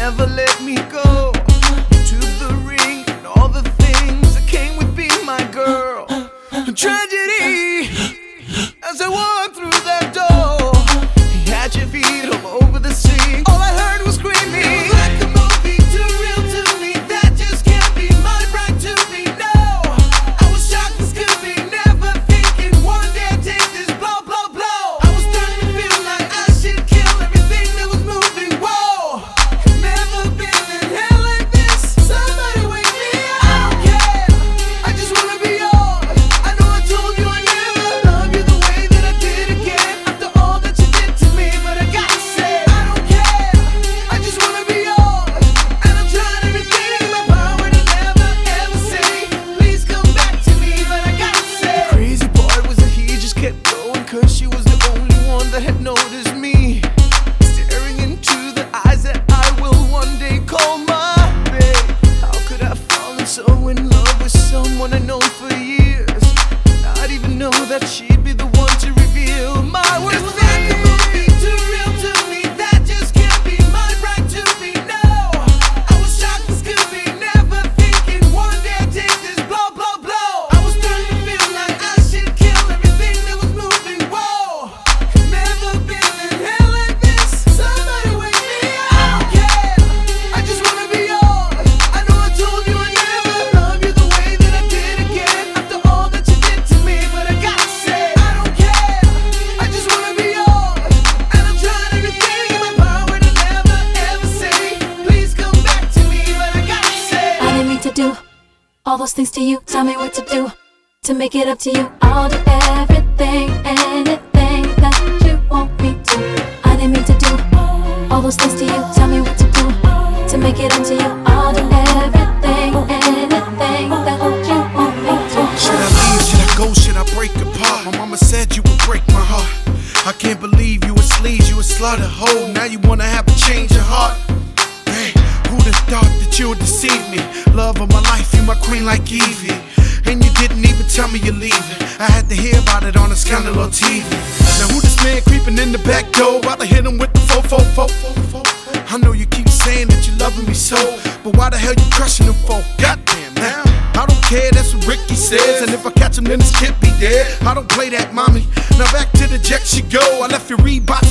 never let me go. To the ring and all the things that came with being my girl. Tragedy as I walked through that door. You had your feet all over the sea. All I heard was screaming. It was like a movie, too real to me. That just can't be my right to be. No, I was shocked as could be. Never thinking one day I'd take this blow, blow, blow. I was starting to feel like I should kill everything that was moving. Whoa, never been in hell like this. Somebody wake me up. I don't care, I just wanna be yours. I know I told you I never love you the way that I did again. After all that you did to me, but I gotta say I don't care, I just wanna be yours. And I'm trying everything in my power to never ever say please come back to me, but I gotta say the crazy part was that he just kept going, cause she was the only one that had noticed me, staring into the eyes that I will one day call my babe. How could I have fallen so in love with someone I known for years, not even know that she'd be the one to reveal my worst fears. It's like a movie, too real to me. That just can't be my right to be. No, I was shocked as could be. Never thinking one day I'd take this blow, blow, blow. I was starting to feel like I should kill everything that was moving. Whoa, never been in hell like this. Somebody wake me up. I don't care, I just wanna be yours. I know I told you I never love you the way that I did again. After all that you did to me, but I gotta say I don't care, I just wanna be yours. And I'm trying everything in my power to never ever say please come back to me, but I gotta say I didn't mean to do all those things to you. Tell me what to do to make it up to you. I'll do everything, anything that you want me to. I didn't mean to do all those things to you. Tell me what to do to make it up to you. I'll do everything, anything that you want me to. Should I leave? Should I go? Should I break apart? My mama said you would break my heart. I can't believe you were sleaze, you were slaughter hoe. Now you wanna have a change of heart. Hey, who'd have thought that you would deceive me? Love of my life, you my queen like Evie. And you didn't even tell me you're leaving. I had to hear about it on a scandal on TV. Now who this man creeping in the back door? While I hit him with the 444. I know you keep saying that you're loving me so, but why the hell you crushing him for? Goddamn now, I don't care, that's what Ricky says. And if I catch him then this kid be dead. I don't play that, mommy. Now back to the jet she go. I left your Reebok